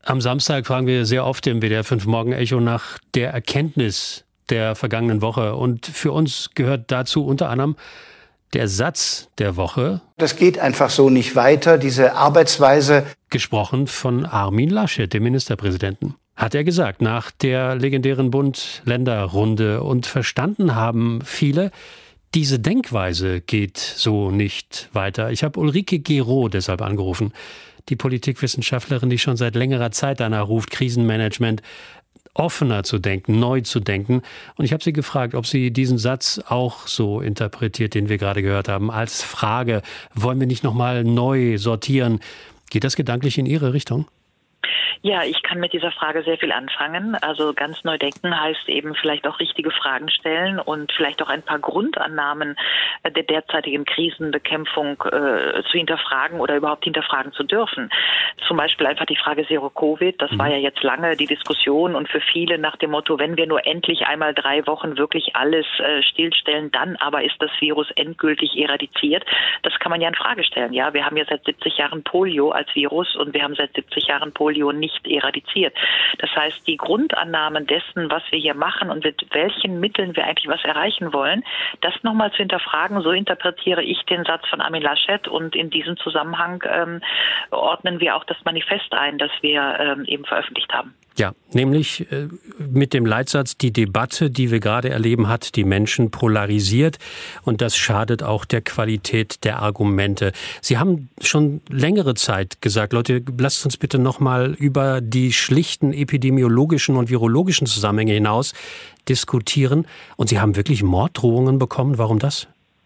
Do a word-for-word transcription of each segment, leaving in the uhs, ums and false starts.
Am Samstag fragen wir sehr oft im W D R fünf Morgen-Echo nach der Erkenntnis der vergangenen Woche. Und für uns gehört dazu unter anderem der Satz der Woche. Das geht einfach so nicht weiter, diese Arbeitsweise. Gesprochen von Armin Laschet, dem Ministerpräsidenten. Hat er gesagt, nach der legendären Bund-Länder-Runde. Und verstanden haben viele, diese Denkweise geht so nicht weiter. Ich habe Ulrike Gero deshalb angerufen, die Politikwissenschaftlerin, die schon seit längerer Zeit danach ruft, Krisenmanagement offener zu denken, neu zu denken. Und ich habe sie gefragt, ob sie diesen Satz auch so interpretiert, den wir gerade gehört haben, als Frage, wollen wir nicht nochmal neu sortieren? Geht das gedanklich in Ihre Richtung? Ja, ich kann mit dieser Frage sehr viel anfangen. Also ganz neu denken heißt eben vielleicht auch richtige Fragen stellen und vielleicht auch ein paar Grundannahmen der derzeitigen Krisenbekämpfung äh, zu hinterfragen oder überhaupt hinterfragen zu dürfen. Zum Beispiel einfach die Frage Zero-Covid. Das mhm. war ja jetzt lange die Diskussion und für viele nach dem Motto, wenn wir nur endlich einmal drei Wochen wirklich alles äh, stillstellen, dann aber ist das Virus endgültig eradiziert. Das kann man ja in Frage stellen. Ja, wir haben ja seit siebzig Jahren Polio als Virus und wir haben seit siebzig Jahren Polio nicht nicht eradiziert. Das heißt, die Grundannahmen dessen, was wir hier machen und mit welchen Mitteln wir eigentlich was erreichen wollen, das nochmal zu hinterfragen, so interpretiere ich den Satz von Armin Laschet und in diesem Zusammenhang ähm, ordnen wir auch das Manifest ein, das wir ähm, eben veröffentlicht haben. Ja, nämlich äh, mit dem Leitsatz, die Debatte, die wir gerade erleben, hat die Menschen polarisiert und das schadet auch der Qualität der Argumente. Sie haben schon längere Zeit gesagt, Leute, lasst uns bitte nochmal über die schlichten epidemiologischen und virologischen Zusammenhänge hinaus diskutieren. Und Sie haben wirklich Morddrohungen bekommen. Warum das?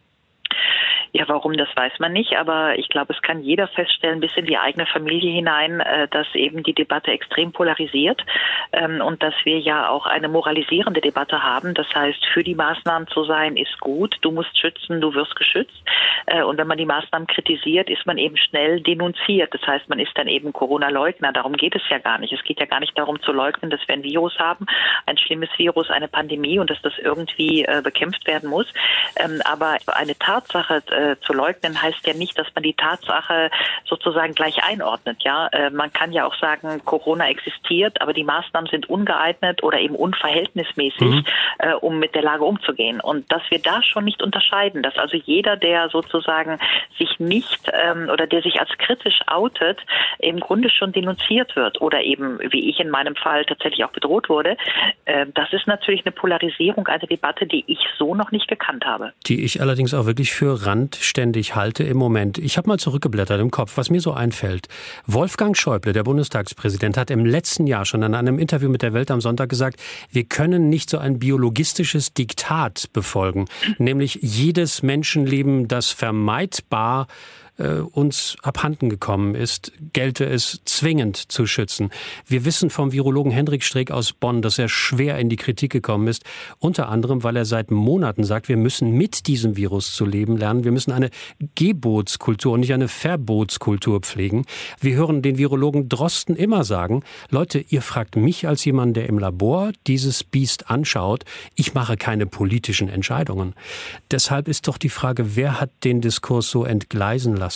Ja, warum, das weiß man nicht, aber ich glaube, es kann jeder feststellen, bis in die eigene Familie hinein, dass eben die Debatte extrem polarisiert und dass wir ja auch eine moralisierende Debatte haben. Das heißt, für die Maßnahmen zu sein, ist gut, du musst schützen, du wirst geschützt. Und wenn man die Maßnahmen kritisiert, ist man eben schnell denunziert. Das heißt, man ist dann eben Corona-Leugner. Darum geht es ja gar nicht. Es geht ja gar nicht darum zu leugnen, dass wir ein Virus haben, ein schlimmes Virus, eine Pandemie und dass das irgendwie bekämpft werden muss. Aber eine Tatsache zu leugnen heißt ja nicht, dass man die Tatsache sozusagen gleich einordnet. Ja, äh, man kann ja auch sagen, Corona existiert, aber die Maßnahmen sind ungeeignet oder eben unverhältnismäßig, mhm. äh, um mit der Lage umzugehen. Und dass wir da schon nicht unterscheiden, dass also jeder, der sozusagen sich nicht ähm, oder der sich als kritisch outet, im Grunde schon denunziert wird oder eben, wie ich in meinem Fall tatsächlich auch bedroht wurde, äh, das ist natürlich eine Polarisierung einer Debatte, die ich so noch nicht gekannt habe. Die ich allerdings auch wirklich für randständig halte im Moment. Ich habe mal zurückgeblättert im Kopf, was mir so einfällt. Wolfgang Schäuble, der Bundestagspräsident, hat im letzten Jahr schon in einem Interview mit der Welt am Sonntag gesagt, wir können nicht so ein biologistisches Diktat befolgen, nämlich jedes Menschenleben, das vermeidbar uns abhanden gekommen ist, gelte es zwingend zu schützen. Wir wissen vom Virologen Hendrik Streeck aus Bonn, dass er schwer in die Kritik gekommen ist, unter anderem, weil er seit Monaten sagt, wir müssen mit diesem Virus zu leben lernen. Wir müssen eine Gebotskultur und nicht eine Verbotskultur pflegen. Wir hören den Virologen Drosten immer sagen, Leute, ihr fragt mich als jemand, der im Labor dieses Biest anschaut, ich mache keine politischen Entscheidungen. Deshalb ist doch die Frage, wer hat den Diskurs so entgleisen lassen?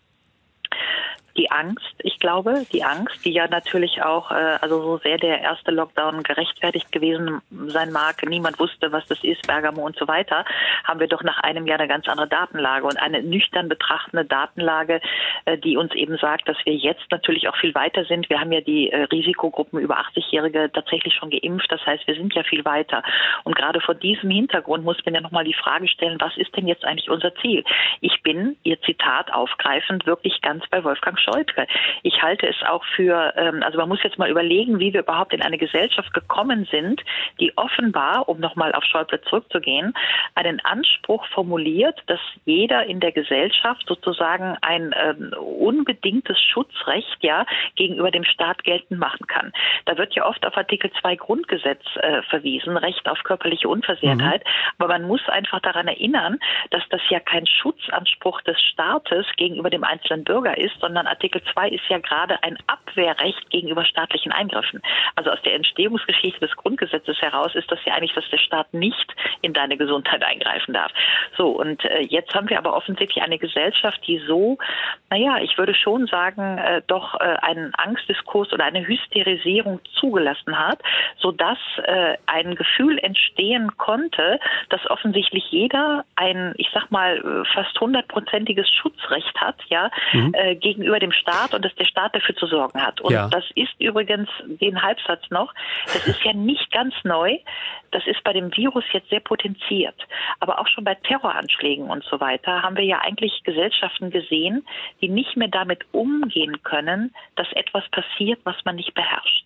Die Angst, ich glaube, die Angst, die ja natürlich auch, äh, also so sehr der erste Lockdown gerechtfertigt gewesen sein mag, niemand wusste, was das ist, Bergamo und so weiter, haben wir doch nach einem Jahr eine ganz andere Datenlage und eine nüchtern betrachtende Datenlage, äh, die uns eben sagt, dass wir jetzt natürlich auch viel weiter sind. Wir haben ja die äh, Risikogruppen über achtzig-Jährige tatsächlich schon geimpft, das heißt, wir sind ja viel weiter. Und gerade vor diesem Hintergrund muss man ja nochmal die Frage stellen, was ist denn jetzt eigentlich unser Ziel? Ich bin, Ihr Zitat aufgreifend, wirklich ganz bei Wolfgang Schäuble. Ich halte es auch für, also man muss jetzt mal überlegen, wie wir überhaupt in eine Gesellschaft gekommen sind, die offenbar, um nochmal auf Schäuble zurückzugehen, einen Anspruch formuliert, dass jeder in der Gesellschaft sozusagen ein ähm, unbedingtes Schutzrecht ja gegenüber dem Staat geltend machen kann. Da wird ja oft auf Artikel zwei Grundgesetz äh, verwiesen, Recht auf körperliche Unversehrtheit, mhm. aber man muss einfach daran erinnern, dass das ja kein Schutzanspruch des Staates gegenüber dem einzelnen Bürger ist, sondern Artikel zwei ist ja gerade ein Abwehrrecht gegenüber staatlichen Eingriffen. Also aus der Entstehungsgeschichte des Grundgesetzes heraus ist das ja eigentlich, dass der Staat nicht in deine Gesundheit eingreifen darf. So, und äh, jetzt haben wir aber offensichtlich eine Gesellschaft, die so, naja, ich würde schon sagen, äh, doch äh, einen Angstdiskurs oder eine Hysterisierung zugelassen hat, sodass äh, ein Gefühl entstehen konnte, dass offensichtlich jeder ein, ich sag mal, fast hundertprozentiges Schutzrecht hat, ja, mhm. äh, gegenüber dem Staat und dass der Staat dafür zu sorgen hat. Und ja. das ist übrigens, den Halbsatz noch, das ist ja nicht ganz neu, das ist bei dem Virus jetzt sehr potenziert. Aber auch schon bei Terroranschlägen und so weiter haben wir ja eigentlich Gesellschaften gesehen, die nicht mehr damit umgehen können, dass etwas passiert, was man nicht beherrscht.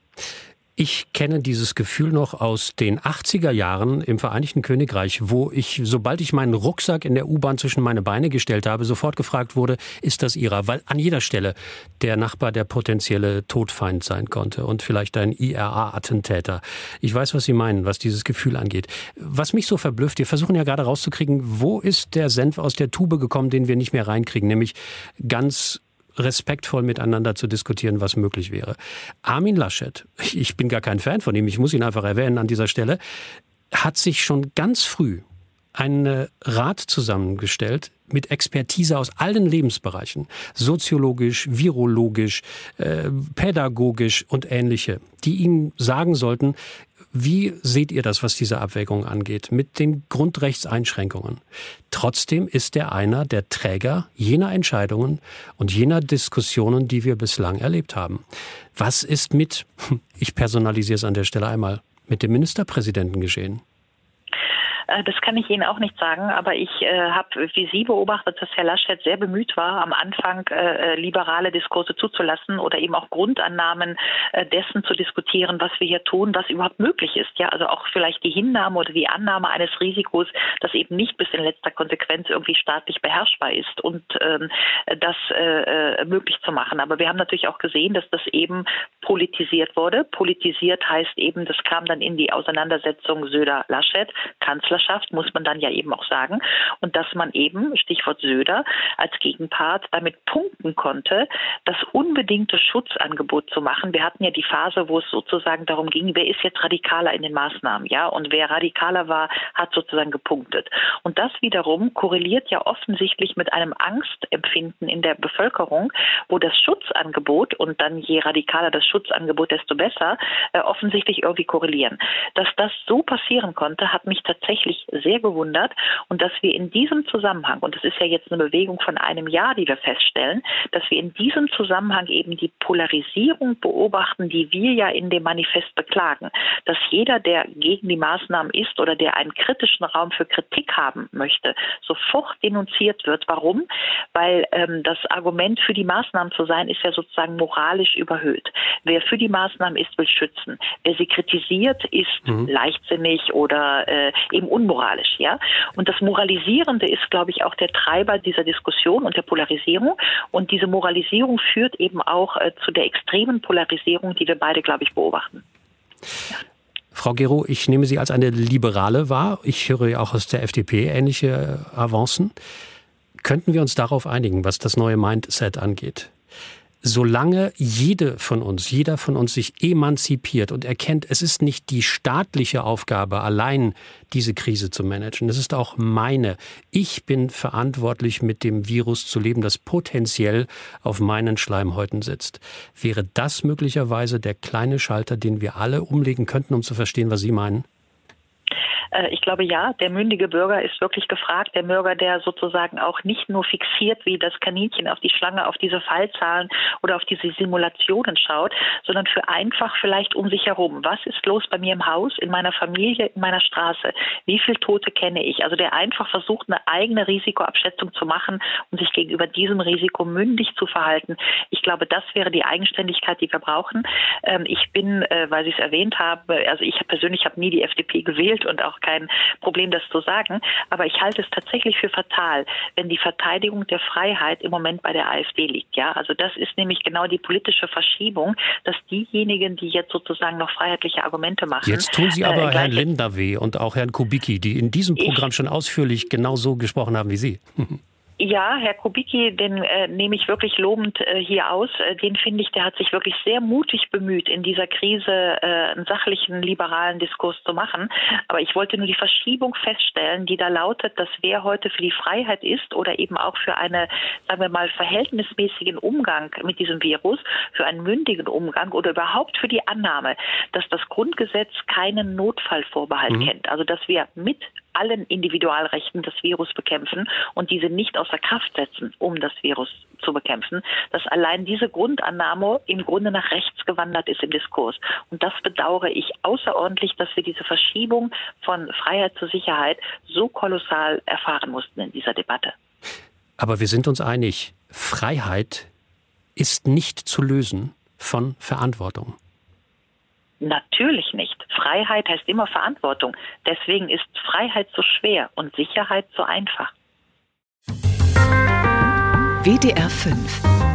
Ich kenne dieses Gefühl noch aus den achtziger Jahren im Vereinigten Königreich, wo ich, sobald ich meinen Rucksack in der U-Bahn zwischen meine Beine gestellt habe, sofort gefragt wurde, ist das Ihrer? Weil an jeder Stelle der Nachbar der potenzielle Todfeind sein konnte und vielleicht ein I R A-Attentäter. Ich weiß, was Sie meinen, was dieses Gefühl angeht. Was mich so verblüfft, wir versuchen ja gerade rauszukriegen, wo ist der Senf aus der Tube gekommen, den wir nicht mehr reinkriegen, nämlich ganz respektvoll miteinander zu diskutieren, was möglich wäre. Armin Laschet, ich bin gar kein Fan von ihm, ich muss ihn einfach erwähnen an dieser Stelle, hat sich schon ganz früh einen Rat zusammengestellt mit Expertise aus allen Lebensbereichen, soziologisch, virologisch, äh, pädagogisch und ähnliche, die ihm sagen sollten, wie seht ihr das, was diese Abwägung angeht, mit den Grundrechtseinschränkungen? Trotzdem ist er einer der Träger jener Entscheidungen und jener Diskussionen, die wir bislang erlebt haben. Was ist mit, ich personalisiere es an der Stelle einmal, mit dem Ministerpräsidenten geschehen? Das kann ich Ihnen auch nicht sagen, aber ich äh, habe wie Sie beobachtet, dass Herr Laschet sehr bemüht war, am Anfang äh, liberale Diskurse zuzulassen oder eben auch Grundannahmen äh, dessen zu diskutieren, was wir hier tun, was überhaupt möglich ist. Ja, also auch vielleicht die Hinnahme oder die Annahme eines Risikos, das eben nicht bis in letzter Konsequenz irgendwie staatlich beherrschbar ist und ähm, das äh, möglich zu machen. Aber wir haben natürlich auch gesehen, dass das eben politisiert wurde. Politisiert heißt eben, das kam dann in die Auseinandersetzung Söder-Laschet, Kanzlerschaft, muss man dann ja eben auch sagen. Und dass man eben, Stichwort Söder, als Gegenpart damit punkten konnte, das unbedingte Schutzangebot zu machen. Wir hatten ja die Phase, wo es sozusagen darum ging, wer ist jetzt radikaler in den Maßnahmen, ja? Und wer radikaler war, hat sozusagen gepunktet. Und das wiederum korreliert ja offensichtlich mit einem Angstempfinden in der Bevölkerung, wo das Schutzangebot und dann je radikaler das Schutzangebot, desto besser, äh, offensichtlich irgendwie korrelieren. Dass das so passieren konnte, hat mich tatsächlich sehr gewundert und dass wir in diesem Zusammenhang, und das ist ja jetzt eine Bewegung von einem Jahr, die wir feststellen, dass wir in diesem Zusammenhang eben die Polarisierung beobachten, die wir ja in dem Manifest beklagen, dass jeder, der gegen die Maßnahmen ist oder der einen kritischen Raum für Kritik haben möchte, sofort denunziert wird. Warum? Weil ähm, das Argument, für die Maßnahmen zu sein, ist ja sozusagen moralisch überhöht. Wer für die Maßnahmen ist, will schützen. Wer sie kritisiert, ist mhm. leichtsinnig oder äh, eben unmoralisch, ja. Und das Moralisierende ist, glaube ich, auch der Treiber dieser Diskussion und der Polarisierung. Und diese Moralisierung führt eben auch äh, zu der extremen Polarisierung, die wir beide, glaube ich, beobachten. Ja. Frau Gero, ich nehme Sie als eine Liberale wahr. Ich höre ja auch aus der F D P ähnliche Avancen. Könnten wir uns darauf einigen, was das neue Mindset angeht? Solange jede von uns, jeder von uns sich emanzipiert und erkennt, es ist nicht die staatliche Aufgabe, allein diese Krise zu managen. Es ist auch meine. Ich bin verantwortlich, mit dem Virus zu leben, das potenziell auf meinen Schleimhäuten sitzt. Wäre das möglicherweise der kleine Schalter, den wir alle umlegen könnten, um zu verstehen, was Sie meinen? Ich glaube, ja, der mündige Bürger ist wirklich gefragt. Der Bürger, der sozusagen auch nicht nur fixiert wie das Kaninchen auf die Schlange, auf diese Fallzahlen oder auf diese Simulationen schaut, sondern für einfach vielleicht um sich herum. Was ist los bei mir im Haus, in meiner Familie, in meiner Straße? Wie viele Tote kenne ich? Also der einfach versucht, eine eigene Risikoabschätzung zu machen und sich gegenüber diesem Risiko mündig zu verhalten. Ich glaube, das wäre die Eigenständigkeit, die wir brauchen. Ich bin, weil Sie es erwähnt haben, also ich persönlich habe nie die F D P gewählt und auch kein Problem, das zu sagen. Aber ich halte es tatsächlich für fatal, wenn die Verteidigung der Freiheit im Moment bei der AfD liegt. Ja, also das ist nämlich genau die politische Verschiebung, dass diejenigen, die jetzt sozusagen noch freiheitliche Argumente machen. Jetzt tun Sie aber äh, Herrn Lindner weh und auch Herrn Kubicki, die in diesem Programm ich, schon ausführlich genau so gesprochen haben wie Sie. Ja, Herr Kubicki, den äh, nehme ich wirklich lobend äh, hier aus. Äh, den finde ich, der hat sich wirklich sehr mutig bemüht, in dieser Krise äh, einen sachlichen, liberalen Diskurs zu machen. Aber ich wollte nur die Verschiebung feststellen, die da lautet, dass wer heute für die Freiheit ist oder eben auch für einen, sagen wir mal, verhältnismäßigen Umgang mit diesem Virus, für einen mündigen Umgang oder überhaupt für die Annahme, dass das Grundgesetz keinen Notfallvorbehalt mhm. kennt. Also dass wir mit allen Individualrechten das Virus bekämpfen und diese nicht außer Kraft setzen, um das Virus zu bekämpfen, dass allein diese Grundannahme im Grunde nach rechts gewandert ist im Diskurs. Und das bedauere ich außerordentlich, dass wir diese Verschiebung von Freiheit zur Sicherheit so kolossal erfahren mussten in dieser Debatte. Aber wir sind uns einig, Freiheit ist nicht zu lösen von Verantwortung. Natürlich nicht. Freiheit heißt immer Verantwortung. Deswegen ist Freiheit so schwer und Sicherheit so einfach. W D R fünf